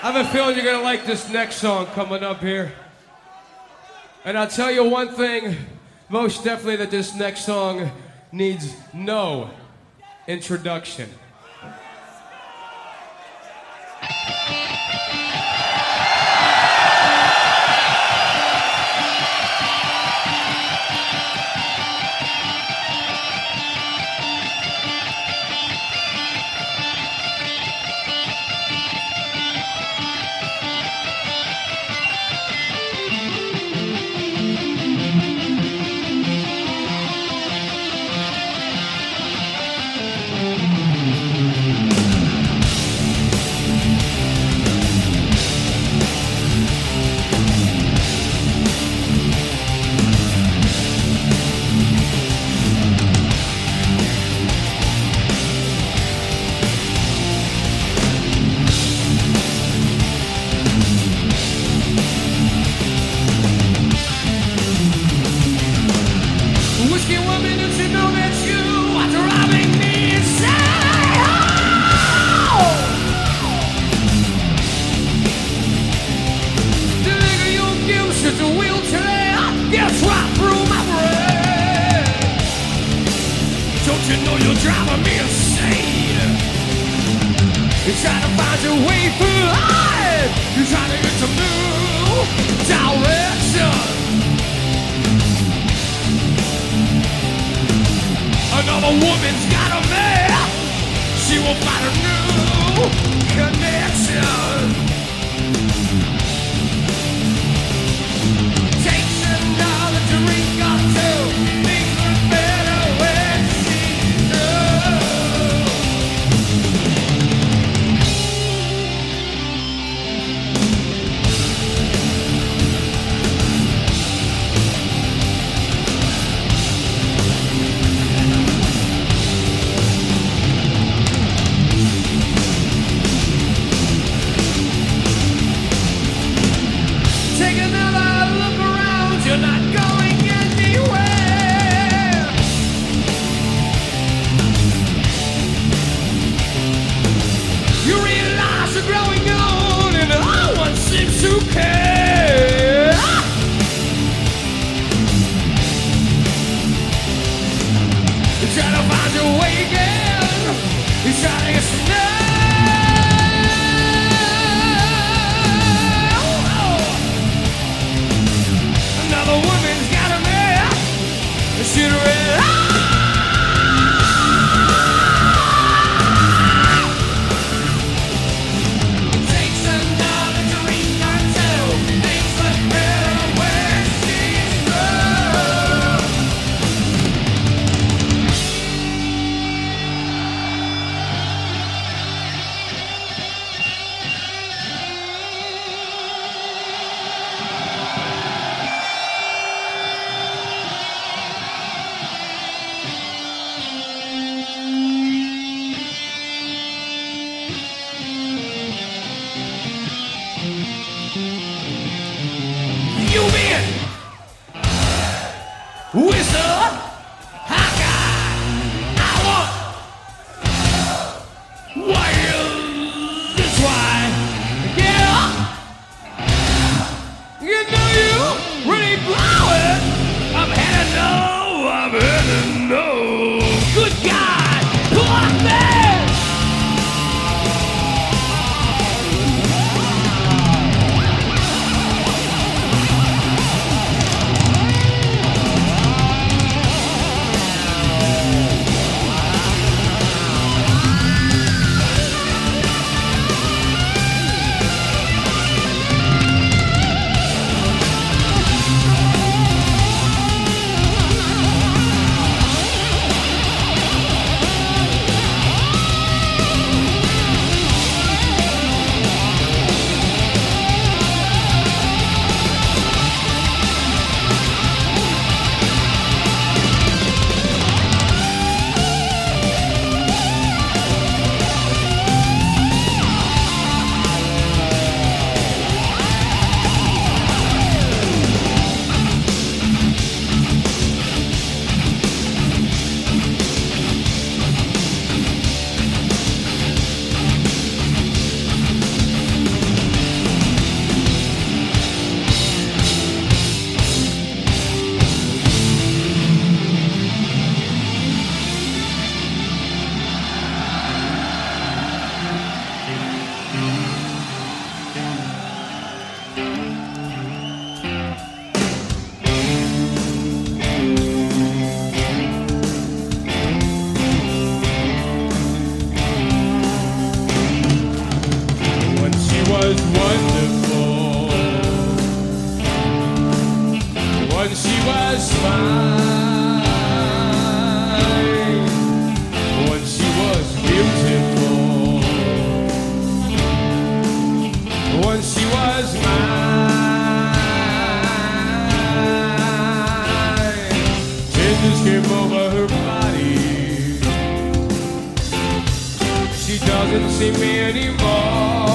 I have a feeling you're gonna like this next song coming up here. And I'll tell you one thing, most definitely, that this next song needs no introduction. Whiskey woman, don't you know that you are driving me insane? Oh! The nigga you give such a wheelchair gets right through my brain. Don't you know you're driving me insane? You try to find your way through life. You try to get some new direction. Another woman's got a man. She will find a new connection. Takes another drink or two. Things look better when she's through. Take another look around, you're not going anywhere. You realize you're growing old and no one seems to care. You try to find your way again. You try to get some love. Another woman's got a man. She'd takes another drink or two. once she was mine. Tenders came over her body. She doesn't see me anymore.